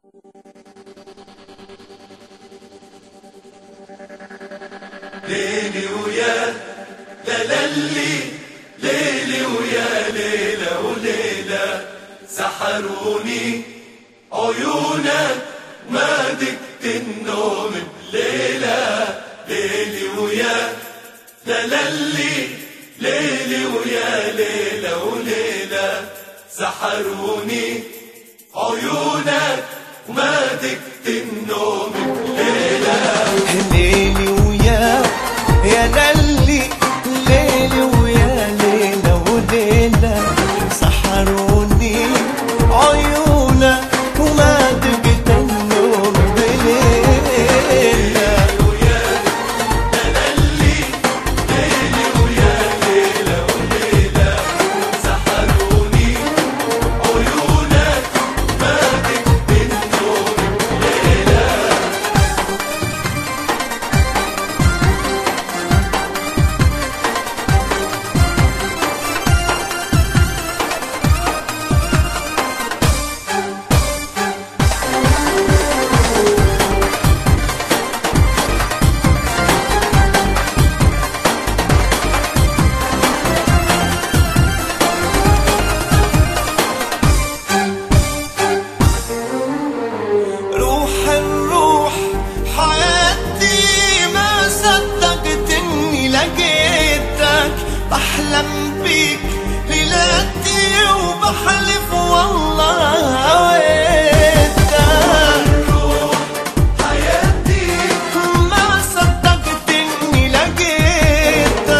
ليلي ويا لالي، ليلي ويا ليلة وليلة، سحروني عيونك ما دقت النوم بليلة. ليلي ويا لالي، ليلي ويا ليلة وليلة، سحروني عيونك وما دقت النوم بليلة. ليلي ويا يا للي، ليلي ويا ليلة وليلة، سحروني عيونك وما دقت النوم بليلة. ويا لالي، ليلي ويا ليلة وليلة، سحروني عيونك ما دقت النوم بليلة. روح الروح حياتي، ما صدقت اني لقيتك، بحلم بيك ليلاتي وبحلف والله هويتك. روح حياتي، ما صدقت اني لقيتك،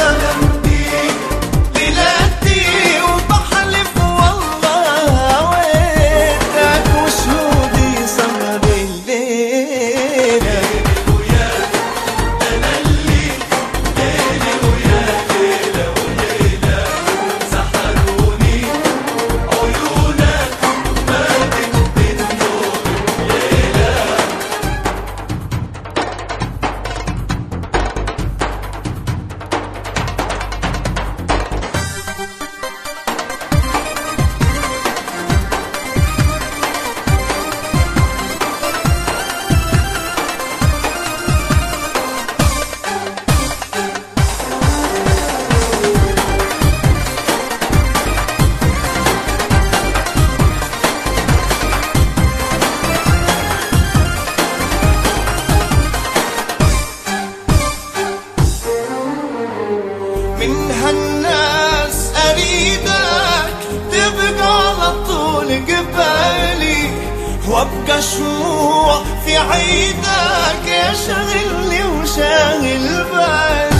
ليلاتي وبحلف والله هويتك، وشهودي سهر الليل. ويا لالي، ليلي ويا ليلة وليلة، سحروني عيونك ما دقت النوم بليلة. من هالناس اريدك تبقى على طول قبالي، وابقى شموع في عيدك يا شاغلني وشاغل بالي.